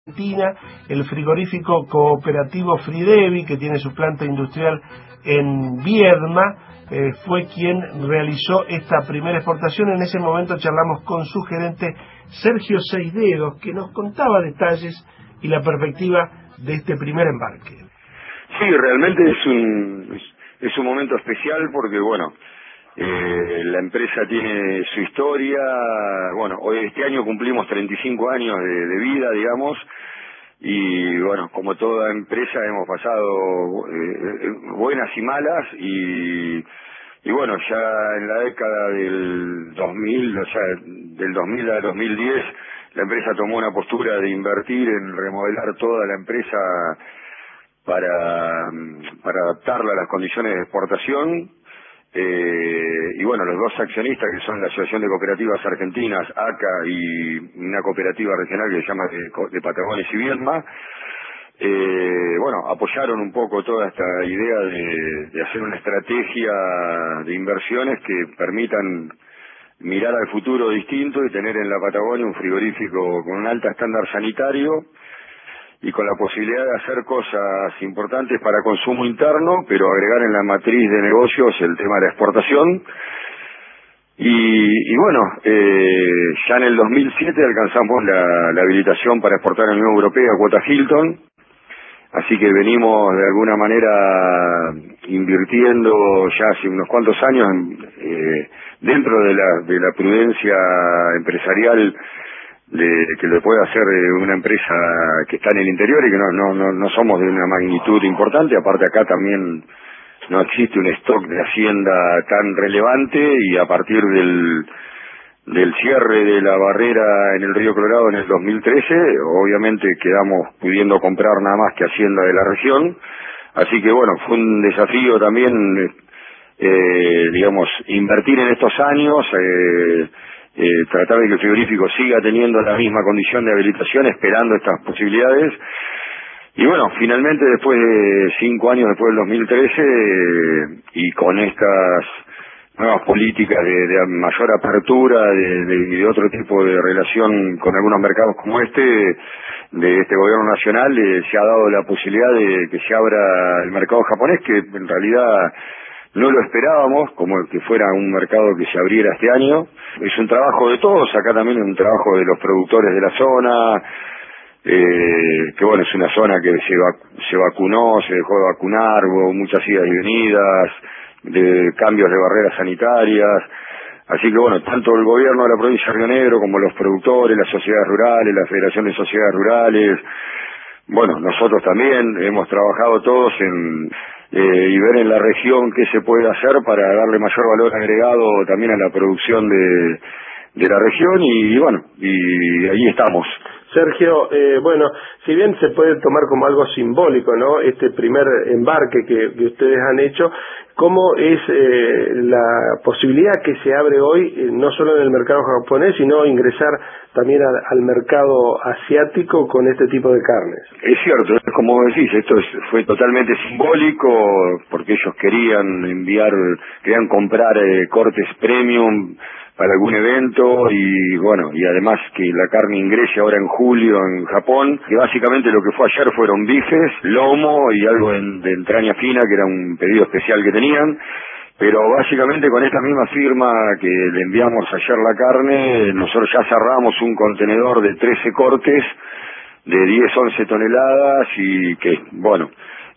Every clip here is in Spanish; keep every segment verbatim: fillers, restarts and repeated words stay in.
Argentina, el frigorífico cooperativo Fridevi, que tiene su planta industrial en Viedma, eh, fue quien realizó esta primera exportación. En ese momento charlamos con su gerente Sergio Seisdedos, que nos contaba detalles y la perspectiva de este primer embarque. Sí, realmente es un, es un momento especial porque, bueno, eh, la empresa tiene su historia. Bueno, hoy este año cumplimos treinta y cinco años de, de vida, digamos, y bueno, como toda empresa hemos pasado eh, buenas y malas, y, y bueno, ya en la década del dos mil, o sea, del dos mil al dos mil diez, la empresa tomó una postura de invertir en remodelar toda la empresa para, para adaptarla a las condiciones de exportación. Eh, y bueno, los dos accionistas, que son la Asociación de Cooperativas Argentinas, A C A, y una cooperativa regional que se llama de, de Patagones y Viedma, eh, bueno, apoyaron un poco toda esta idea de, de hacer una estrategia de inversiones que permitan mirar al futuro distinto y tener en la Patagonia un frigorífico con un alto estándar sanitario y con la posibilidad de hacer cosas importantes para consumo interno, pero agregar en la matriz de negocios el tema de la exportación. Y, y bueno, eh, ya en el dos mil siete alcanzamos la, la habilitación para exportar a la Unión Europea cuota Hilton, así que venimos de alguna manera invirtiendo ya hace unos cuantos años eh, dentro de la, de la prudencia empresarial de que lo puede hacer una empresa que está en el interior y que no, no, no, no somos de una magnitud importante. Aparte, acá también no existe un stock de hacienda tan relevante, y a partir del, del cierre de la barrera en el Río Colorado en el dos mil trece, obviamente quedamos pudiendo comprar nada más que hacienda de la región. Así que bueno, fue un desafío también, eh, digamos, invertir en estos años, eh, Eh, tratar de que el frigorífico siga teniendo la misma condición de habilitación, esperando estas posibilidades. Y bueno, finalmente, después de cinco años después del dos mil trece, eh, y con estas nuevas políticas de, de mayor apertura de, de, de otro tipo de relación con algunos mercados como este, de este gobierno nacional, eh, se ha dado la posibilidad de que se abra el mercado japonés, que en realidad no lo esperábamos, como que fuera un mercado que se abriera este año. Es un trabajo de todos, acá también es un trabajo de los productores de la zona, eh, que bueno, es una zona que se, vac se vacunó, se dejó de vacunar, hubo muchas idas y venidas, de cambios de barreras sanitarias. Así que bueno, tanto el gobierno de la provincia de Río Negro como los productores, las sociedades rurales, la Federación de Sociedades Rurales, bueno, nosotros también hemos trabajado todos en eh, y ver en la región qué se puede hacer para darle mayor valor agregado también a la producción de, de la región, y, y bueno, y ahí estamos. Sergio, eh, bueno, si bien se puede tomar como algo simbólico, ¿no?, este primer embarque que, que ustedes han hecho, ¿cómo es eh, la posibilidad que se abre hoy, eh, no solo en el mercado japonés, sino ingresar también al, al mercado asiático con este tipo de carnes? Es cierto, es como decís, esto es, fue totalmente simbólico, porque ellos querían enviar, querían comprar eh, cortes premium para algún evento, y bueno, y además que la carne ingrese ahora en julio en Japón, que básicamente lo que fue ayer fueron bifes, lomo y algo en, de entraña fina, que era un pedido especial que tenían. Pero básicamente con esta misma firma que le enviamos ayer la carne, nosotros ya cerramos un contenedor de trece cortes de diez, once toneladas, y que, bueno,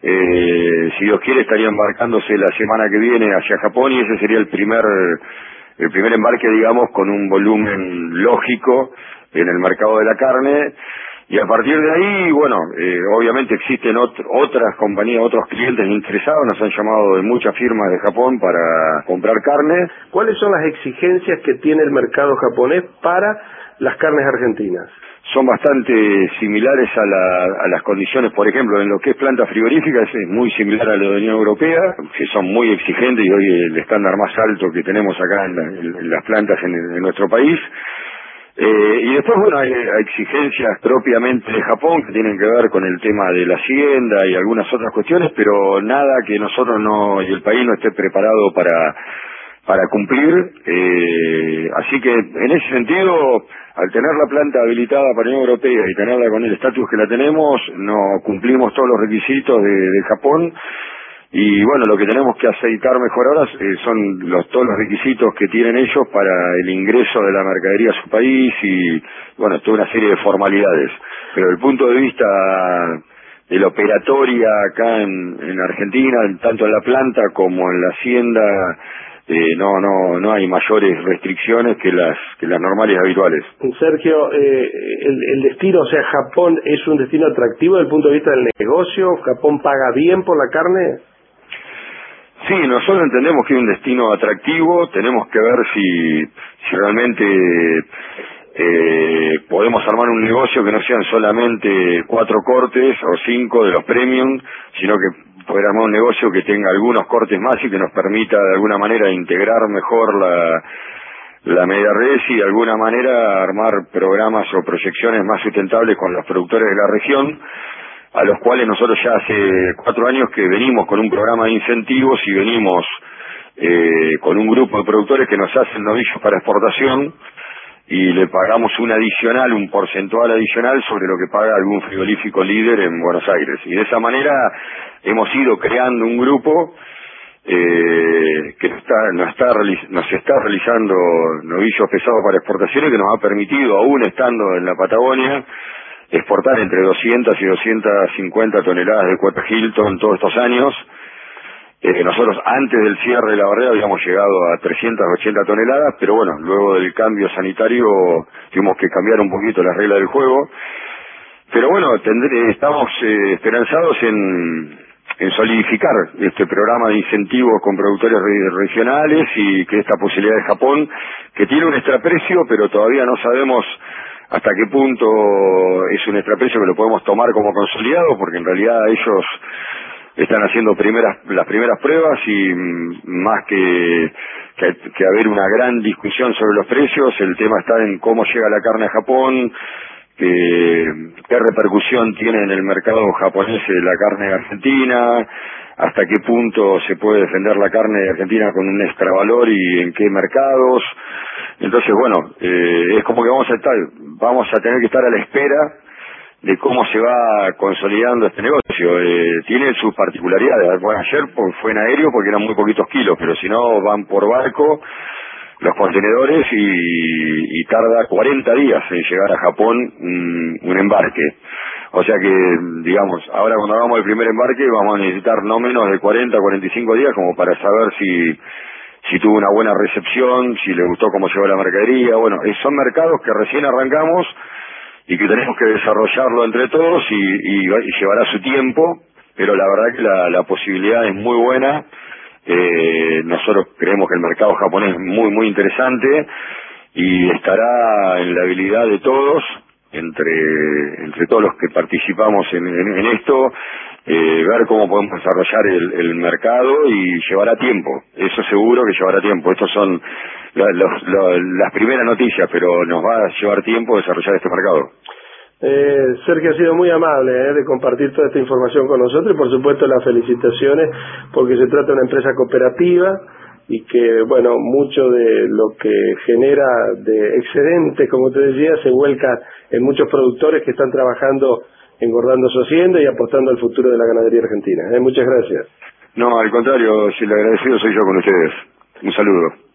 eh, si Dios quiere estaría embarcándose la semana que viene hacia Japón, y ese sería el primer el primer embarque, digamos, con un volumen lógico en el mercado de la carne. Y a partir de ahí, bueno, eh, obviamente existen ot otras compañías, otros clientes interesados, nos han llamado de muchas firmas de Japón para comprar carne. ¿Cuáles son las exigencias que tiene el mercado japonés para las carnes argentinas? Son bastante similares a, la, a las condiciones, por ejemplo, en lo que es planta frigorífica, es muy similar a lo de la Unión Europea, que son muy exigentes, y hoy el estándar más alto que tenemos acá en, la, en las plantas en, en nuestro país. Eh, y después, bueno, hay, hay exigencias propiamente de Japón que tienen que ver con el tema de la hacienda y algunas otras cuestiones, pero nada que nosotros no, y el país no esté preparado para para cumplir, eh, así que en ese sentido, al tener la planta habilitada para la Unión Europea y tenerla con el estatus que la tenemos, no cumplimos todos los requisitos de, de Japón, y bueno, lo que tenemos que aceitar mejor ahora eh, son los, todos los requisitos que tienen ellos para el ingreso de la mercadería a su país y bueno, toda una serie de formalidades, pero desde el punto de vista de la operatoria acá en, en Argentina, tanto en la planta como en la hacienda, Eh, no no no hay mayores restricciones que las que las normales y habituales. Sergio, eh, el, el destino, o sea, Japón es un destino atractivo desde el punto de vista del negocio. ¿Japón paga bien por la carne? Sí, nosotros entendemos que es un destino atractivo. Tenemos que ver si si realmente eh, podemos armar un negocio que no sean solamente cuatro cortes o cinco de los premium, sino que poder armar un negocio que tenga algunos cortes más y que nos permita de alguna manera integrar mejor la, la media res y de alguna manera armar programas o proyecciones más sustentables con los productores de la región, a los cuales nosotros ya hace cuatro años que venimos con un programa de incentivos y venimos eh, con un grupo de productores que nos hacen novillos para exportación y le pagamos un adicional, un porcentual adicional sobre lo que paga algún frigorífico líder en Buenos Aires. Y de esa manera hemos ido creando un grupo eh, que está, nos, está, nos está realizando novillos pesados para exportaciones que nos ha permitido, aún estando en la Patagonia, exportar entre doscientas y doscientas cincuenta toneladas de cuota Hilton todos estos años. Eh, nosotros antes del cierre de la barrera habíamos llegado a trescientas ochenta toneladas, pero bueno, luego del cambio sanitario tuvimos que cambiar un poquito las reglas del juego. Pero bueno, tendré, estamos eh, esperanzados en, en solidificar este programa de incentivos con productores re regionales y que esta posibilidad de Japón, que tiene un extraprecio, pero todavía no sabemos hasta qué punto es un extraprecio que lo podemos tomar como consolidado, porque en realidad ellos están haciendo primeras las primeras pruebas y más que, que que haber una gran discusión sobre los precios, el tema está en cómo llega la carne a Japón, que, qué repercusión tiene en el mercado japonés la carne argentina, hasta qué punto se puede defender la carne de Argentina con un extravalor y en qué mercados. Entonces, bueno, eh, es como que vamos a estar, vamos a tener que estar a la espera de cómo se va consolidando este negocio. Eh, tiene sus particularidades. Bueno, ayer fue en aéreo porque eran muy poquitos kilos, pero si no van por barco los contenedores y, y tarda cuarenta días en llegar a Japón un, un embarque. O sea que, digamos, ahora cuando hagamos el primer embarque vamos a necesitar no menos de cuarenta a cuarenta y cinco días como para saber si si tuvo una buena recepción, si le gustó cómo llegó la mercadería. Bueno, son mercados que recién arrancamos y que tenemos que desarrollarlo entre todos y, y, y llevará su tiempo, pero la verdad que la, la posibilidad es muy buena. Eh, nosotros creemos que el mercado japonés es muy muy interesante y estará en la habilidad de todos, entre entre todos los que participamos en, en, en esto, eh, ver cómo podemos desarrollar el, el mercado y llevará tiempo, eso seguro que llevará tiempo. Estos son la, los, la, las primeras noticias, pero nos va a llevar tiempo desarrollar este mercado. Eh, Sergio ha sido muy amable eh, de compartir toda esta información con nosotros y por supuesto las felicitaciones porque se trata de una empresa cooperativa y que, bueno, mucho de lo que genera de excedentes, como te decía, se vuelca en muchos productores que están trabajando, engordando su hacienda y apostando al futuro de la ganadería argentina. Eh, muchas gracias. No, al contrario, si el agradecido soy yo con ustedes. Un saludo.